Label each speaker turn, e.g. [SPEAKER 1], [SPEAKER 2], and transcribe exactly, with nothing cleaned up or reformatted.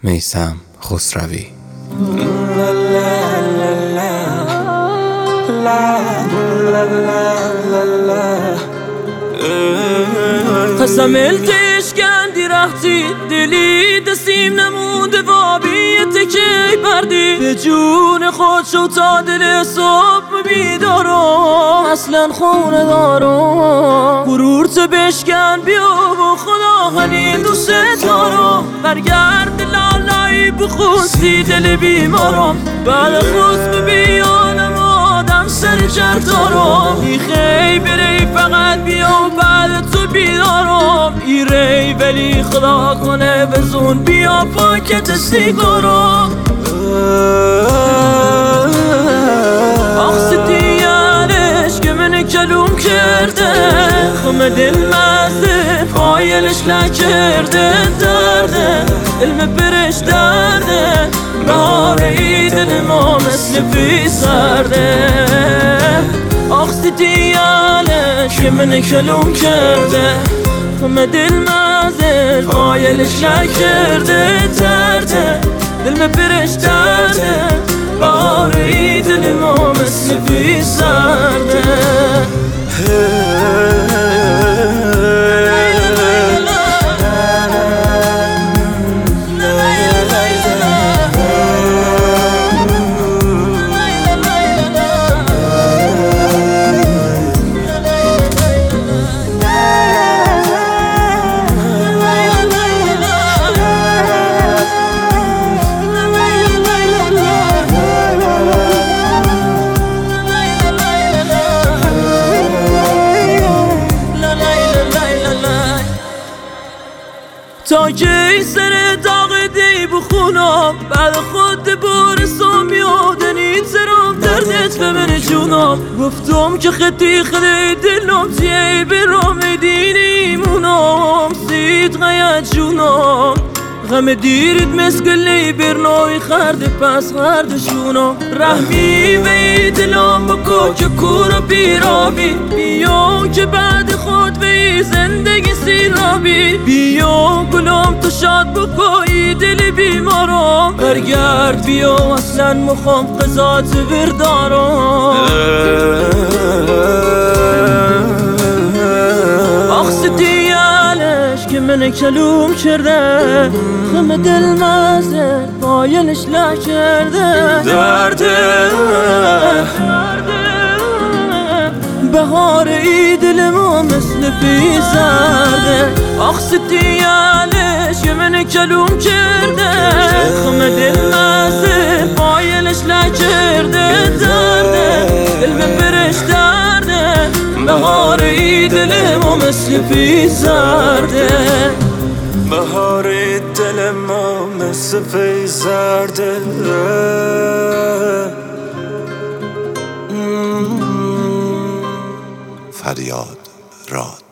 [SPEAKER 1] میثم خسروی.
[SPEAKER 2] قسم التش کندی رفتی دلی دستیم نمونده و بیت که بردی به جون خود شو تا دل صبح بیدارم اصلا خونه دارم غرورت بشکن بیا و خدا هنین دوست دارم برگرد لالایی بخوستی دل بیمارم بعد خود بیانم آدم سر جر دارم ای خیلی بری فقط بیا و بعد تو بیدارم ای ری ولی خدا کنه بزون بیا پاکت سیگارم آخسیتیانش که من کلوم کرده خم دل مزده فایلش نکرده درده علم برش درده بهاره دل ما مثل بی سرده آخسیتیانش که من کلوم کرده خم دل مزده فایلش نکرده درده دل برش درده بهاره دل ما مثل بی سرده تا که سر داغ دی بخونم بعد خود برسم یادنی ترام دردت به من جونم گفتم که خطی خلی دلم تیه برام دینی مونم سید غیت جونم غم دیرید مسکلی برنوی خرد پس خردشونم رحمی وی دلم بکو که کور بیرابی بیام که بعد خود وی زندگی سیرابی بیام گلم تو شاد بکوی دل بیمارم برگرد بیا اصلا مخوام قضات بردارم آخسیتیانش که من کلوم کرده خم دل مزده بایلش نکرده درده بهار ای دل ما مثل بی زرده آخسیتیانش که من کلوم کرده خم دل مزده بایلش نکرده درده دل برش درده بهار ای دل ما مثل بی زرده
[SPEAKER 3] بهار دل ما مثل پی زرده
[SPEAKER 4] فریاد راد.